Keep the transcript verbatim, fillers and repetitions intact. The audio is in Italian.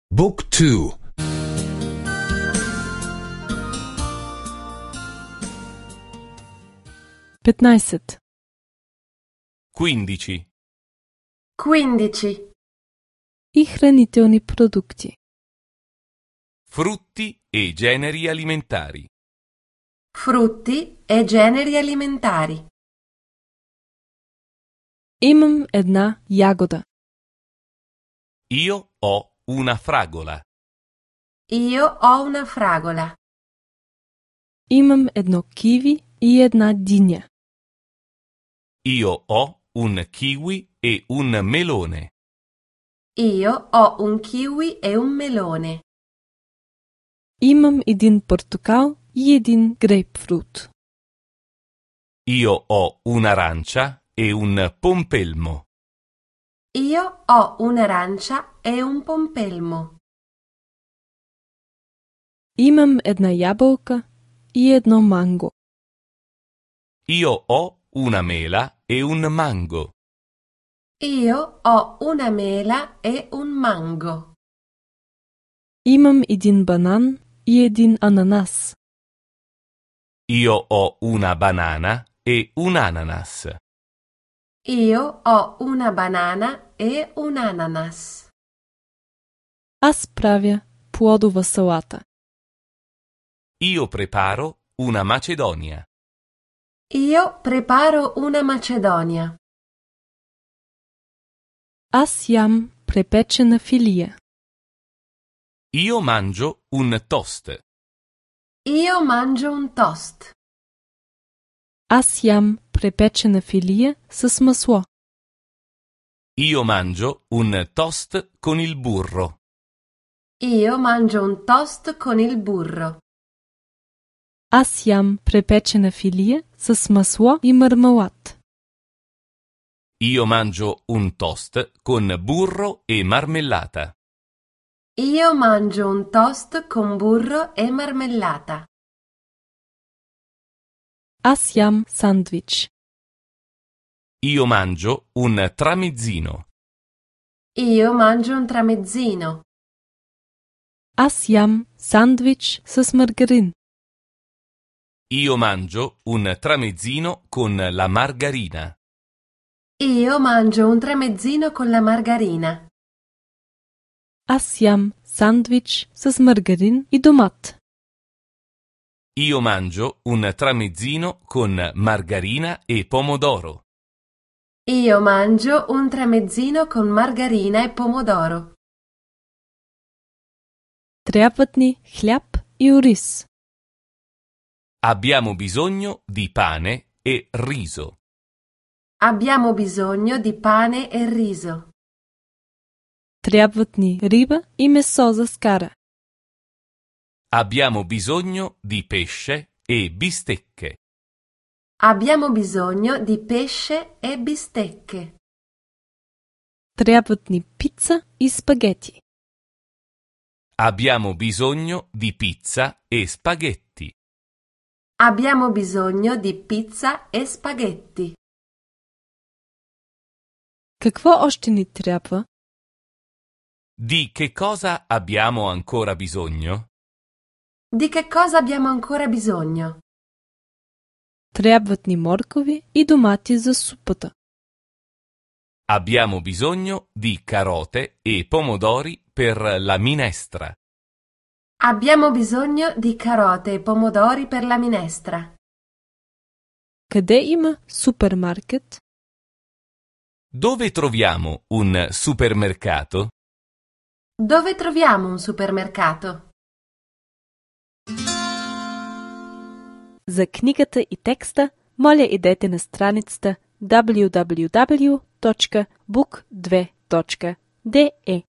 Book two. петнайсет. quindici. quindici. И хранителни продукти. Frutti e generi alimentari. Frutti e generi alimentari. Имам една ягода. Io ho una fragola. Io ho una fragola. Имам едно киви и една диня. Io ho un kiwi e un melone. Io ho un kiwi e un melone. Имам един портокал и един грейпфрут. Io ho un'arancia e un pompelmo. Io ho un'arancia e un pompelmo. Имам една ябълка и едно манго. Io ho una mela e un mango. Io ho una mela e un mango. Имам един банан и един ананас. Io ho una banana e un ananas. Io ho una banana e un ananas. Аз правя плодова салата. Io preparo una macedonia. Io preparo una macedonia. Аз ям препечена филия. Io mangio un toast. Io mangio un toast. Аз ям препечена филия с масло. Io mangio un toast con il burro. Io mangio un toast con il burro. Аз ям препечена филия с масло и мармелад. Io mangio un toast con burro e marmellata. Io mangio un toast con burro e marmellata. Аз ям сандвич. Io mangio un tramezzino. Io mangio un tramezzino. Аз ям сандвич с маргарин. Io mangio un tramezzino con la margarina. Io mangio un tramezzino con la margarina. Аз ям сандвич с маргарин и домат. Io mangio un tramezzino con margarina e pomodoro. Io mangio un tramezzino con margarina e pomodoro. Трябват ни хляб и ориз. Abbiamo bisogno di pane e riso. Abbiamo bisogno di pane e riso. Трябват ни риба и месо за скара. Abbiamo bisogno di pesce e bistecche. Abbiamo bisogno di pesce e bistecche. Трябват ни пица и спагети. Abbiamo bisogno di pizza e spaghetti. Abbiamo bisogno di pizza e spaghetti. Какво още ни трябва? Di che cosa abbiamo ancora bisogno? Di che cosa abbiamo ancora bisogno? Трябват ни моркови и домати за супата. Abbiamo bisogno di carote e pomodori per la minestra. Abbiamo bisogno di carote e pomodori per la minestra. Къде има супермаркет? Dove troviamo un supermercato? Dove troviamo un supermercato? За книгата и текста, моля идете на страницата даблю даблю даблю точка бук две точка де